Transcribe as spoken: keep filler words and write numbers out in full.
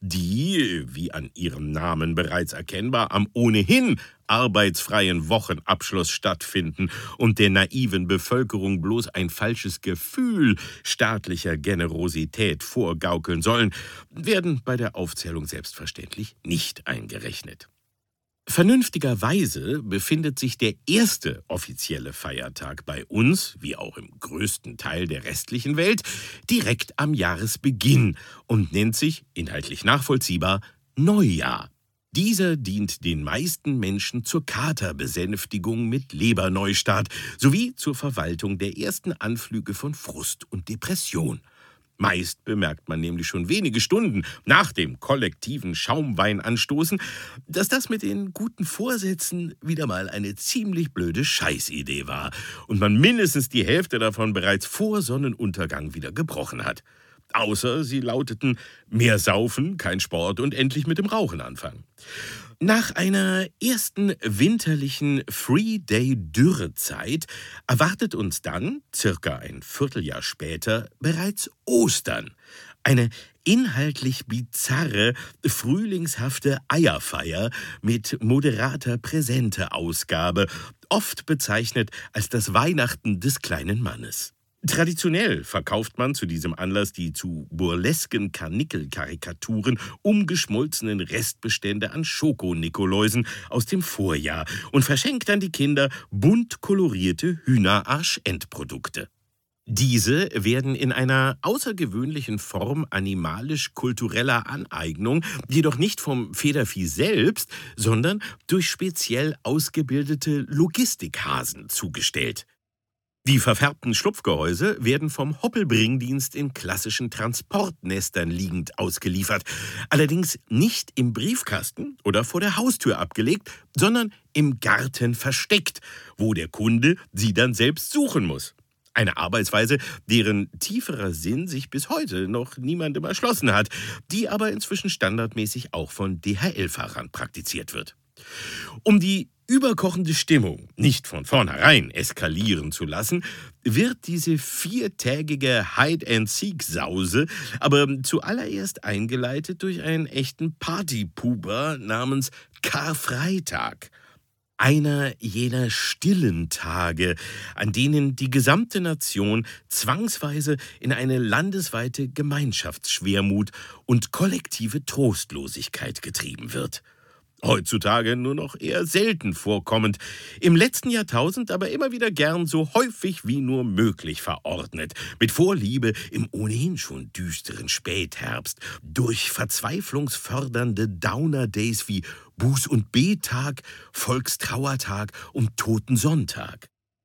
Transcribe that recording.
die, wie an ihrem Namen bereits erkennbar, am ohnehin arbeitsfreien Wochenabschluss stattfinden und der naiven Bevölkerung bloß ein falsches Gefühl staatlicher Generosität vorgaukeln sollen, werden bei der Aufzählung selbstverständlich nicht eingerechnet. Vernünftigerweise befindet sich der erste offizielle Feiertag bei uns, wie auch im größten Teil der restlichen Welt, direkt am Jahresbeginn und nennt sich, inhaltlich nachvollziehbar, Neujahr. Dieser dient den meisten Menschen zur Katerbesänftigung mit Leberneustart sowie zur Verwaltung der ersten Anflüge von Frust und Depression. Meist bemerkt man nämlich schon wenige Stunden nach dem kollektiven Schaumweinanstoßen, dass das mit den guten Vorsätzen wieder mal eine ziemlich blöde Scheißidee war und man mindestens die Hälfte davon bereits vor Sonnenuntergang wieder gebrochen hat. Außer sie lauteten: mehr saufen, kein Sport und endlich mit dem Rauchen anfangen. Nach einer ersten winterlichen Three-Day-Dürrezeit erwartet uns dann, circa ein Vierteljahr später, bereits Ostern. Eine inhaltlich bizarre, frühlingshafte Eierfeier mit moderater Präsenteausgabe, oft bezeichnet als das Weihnachten des kleinen Mannes. Traditionell verkauft man zu diesem Anlass die zu burlesken Karnickel-Karikaturen umgeschmolzenen Restbestände an Schoko-Nikoläusen aus dem Vorjahr und verschenkt dann die Kinder bunt kolorierte Hühnerarsch-Endprodukte. Diese werden in einer außergewöhnlichen Form animalisch-kultureller Aneignung, jedoch nicht vom Federvieh selbst, sondern durch speziell ausgebildete Logistikhasen zugestellt. Die verfärbten Schlupfgehäuse werden vom Hoppelbringdienst in klassischen Transportnestern liegend ausgeliefert. Allerdings nicht im Briefkasten oder vor der Haustür abgelegt, sondern im Garten versteckt, wo der Kunde sie dann selbst suchen muss. Eine Arbeitsweise, deren tieferer Sinn sich bis heute noch niemandem erschlossen hat, die aber inzwischen standardmäßig auch von D H L-Fahrern praktiziert wird. Um die überkochende Stimmung nicht von vornherein eskalieren zu lassen, wird diese viertägige Hide-and-Seek-Sause aber zuallererst eingeleitet durch einen echten Partypuber namens Karfreitag. Einer jener stillen Tage, an denen die gesamte Nation zwangsweise in eine landesweite Gemeinschaftsschwermut und kollektive Trostlosigkeit getrieben wird. Heutzutage nur noch eher selten vorkommend, im letzten Jahrtausend aber immer wieder gern so häufig wie nur möglich verordnet, mit Vorliebe im ohnehin schon düsteren Spätherbst, durch verzweiflungsfördernde Downer-Days wie Buß- und B-Tag, Volkstrauertag und Totensonntag.